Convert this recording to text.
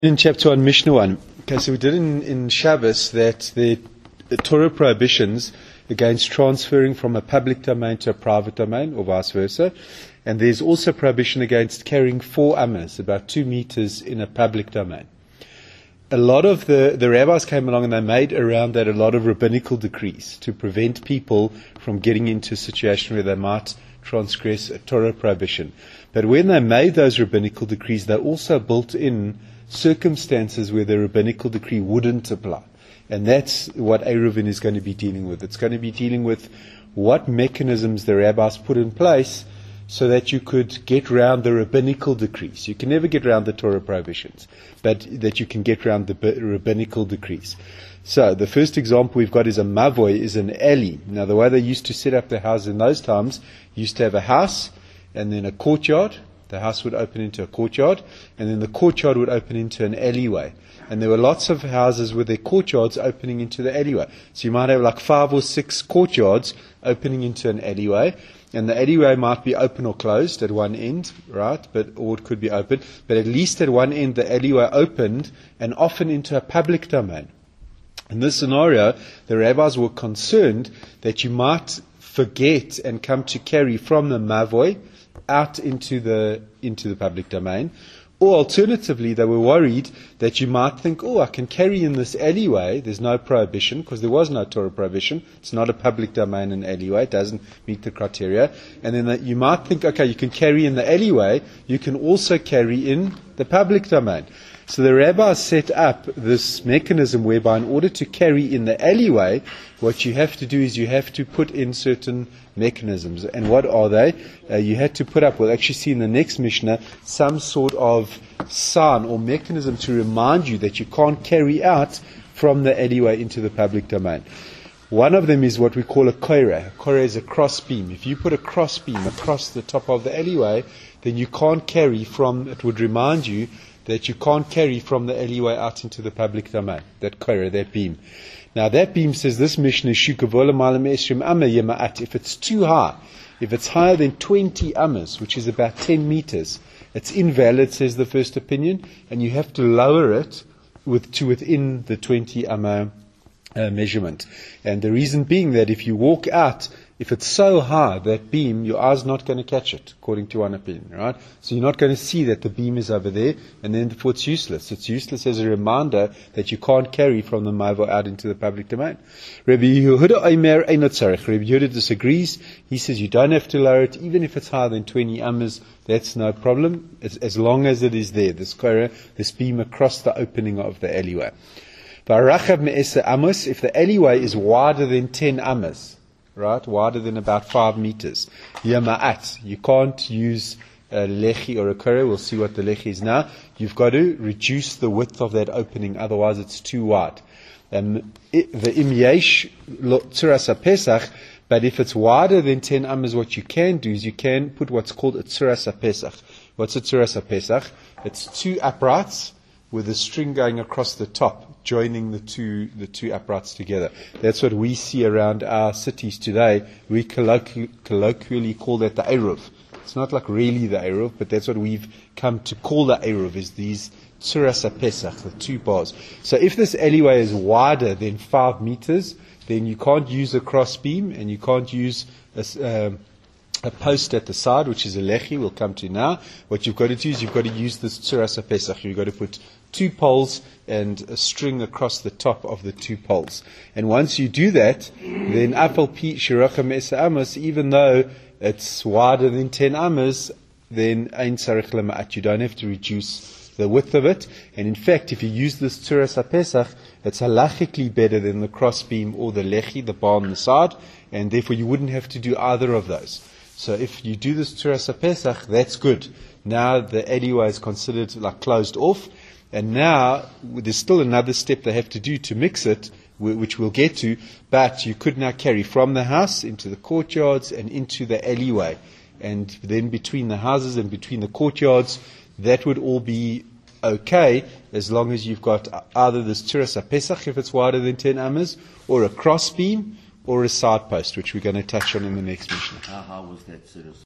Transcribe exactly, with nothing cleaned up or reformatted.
In chapter one, Mishnah one. Okay, so we did in, in Shabbos that the, the Torah prohibitions against transferring from a public domain to a private domain, or vice versa. And there's also prohibition against carrying four amas, about two meters, in a public domain. A lot of the, the rabbis came along and they made around that a lot of rabbinical decrees to prevent people from getting into a situation where they might transgress a Torah prohibition. But when they made those rabbinical decrees, they also built in circumstances where the rabbinical decree wouldn't apply. And that's what Eruvin is going to be dealing with. It's going to be dealing with what mechanisms the rabbis put in place so that you could get around the rabbinical decrees. You can never get around the Torah prohibitions, but that you can get around the rabbinical decrees. So the first example we've got is a mavoy, is an alley. Now the way they used to set up their houses in those times, you used to have a house and then a courtyard. The house would open into a courtyard, and then the courtyard would open into an alleyway. And there were lots of houses with their courtyards opening into the alleyway. So you might have like five or six courtyards opening into an alleyway, and the alleyway might be open or closed at one end, right? But or it could be open, but at least at one end the alleyway opened, and often into a public domain. In this scenario, the rabbis were concerned that you might forget and come to carry from the mavoy out into the into the public domain. Or alternatively, they were worried that you might think, oh, I can carry in this alleyway. There's no prohibition, because there was no Torah prohibition. It's not a public domain, an alleyway. It doesn't meet the criteria. And then that you might think, okay, you can carry in the alleyway. You can also carry in the public domain. So the rabbis set up this mechanism whereby in order to carry in the alleyway, what you have to do is you have to put in certain mechanisms. And what are they? Uh, you had to put up, we'll actually see in the next Mishnah, some sort of sign or mechanism to remind you that you can't carry out from the alleyway into the public domain. One of them is what we call a koira. A koira is a cross beam. If you put a cross beam across the top of the alleyway, then you can't carry from, it would remind you that you can't carry from the alleyway out into the public domain. That koira, that beam. Now that beam says this Mishnah, if it's too high, if it's higher than twenty amas, which is about ten meters, it's invalid, says the first opinion, and you have to lower it with, to within the twenty amma uh, measurement. And the reason being that if you walk out, if it's so high, that beam, your eye's not going to catch it, according to one opinion, right? So you're not going to see that the beam is over there, and then therefore it's useless. It's useless as a reminder that you can't carry from the mavo out into the public domain. Rabbi Yehuda Omer einot tzarich. Rabbi Yehuda disagrees. He says you don't have to lower it, even if it's higher than twenty amas, that's no problem, as, as long as it is there, this koira, this beam across the opening of the alleyway. If the alleyway is wider than ten amas, right, wider than about five meters, yama'at, you can't use a lechi or a koira. We'll see what the lechi is now. You've got to reduce the width of that opening, otherwise it's too wide. Um, the imyesh tzuras pesach, but if it's wider than ten amas, what you can do is you can put what's called a tzuras pesach. What's a tzuras pesach? It's two uprights with a string going across the top, joining the two the two uprights together. That's what we see around our cities today. We colloqu- colloquially call that the Eruv. It's not like really the Eruv, but that's what we've come to call the Eruv, is these tzuras pesach, the two bars. So if this alleyway is wider than five meters, then you can't use a cross beam, and you can't use a, um, a post at the side, which is a lechi, we'll come to now. What you've got to do is you've got to use this tzuras pesach. You've got to put two poles and a string across the top of the two poles. And once you do that, then afal pi shiracha me'esa amas, even though it's wider than ten amas, then ein tzarich lema'at, you don't have to reduce the width of it. And in fact, if you use this tzuras pesach, it's halachically better than the cross beam or the lechi, the bar on the side, and therefore you wouldn't have to do either of those. So if you do this tzuras pesach, that's good. Now the alleyway is considered like closed off. And now, there's still another step they have to do to mix it, which we'll get to, but you could now carry from the house into the courtyards and into the alleyway. And then between the houses and between the courtyards, that would all be okay, as long as you've got either this tzuras pesach, if it's wider than ten amas, or a cross beam, or a side post, which we're going to touch on in the next Mishnah. How, how was that tzuras?